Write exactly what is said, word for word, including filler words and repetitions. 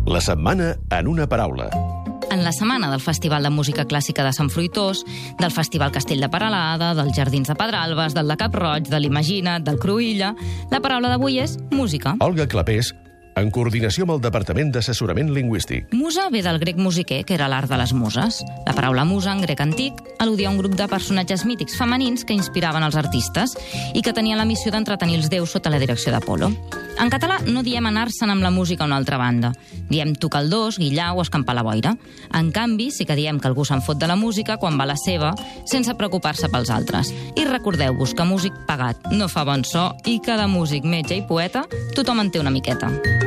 La setmana en una paraula. En la setmana del Festival de Música Clàssica de Sant Fruitós, del Festival Castell de Peralada, dels Jardins de Pedralbes, del de Cap-roig, de l'Imagina't, del Cruïlla, la paraula d'avui és música. Olga Clapés, en coordinació amb el Departament d'Assessorament Lingüístic. Musa ve del grec musiquer, que era l'art de les muses. La paraula musa, en grec antic, al·ludia a un grup de personatges mítics femenins que inspiraven els artistes i que tenien la missió d'entretenir els déus sota la direcció d'Apolo. En català no diem anar-se'n amb la música a una altra banda. Diem tocar el dos, guillar o escampar la boira. En canvi, sí que diem que algú se'n fot de la música quan va la seva, sense preocupar-se pels altres. I recordeu-vos que músic pagat no fa bon so i que de músic, metge i poeta tothom en té una miqueta.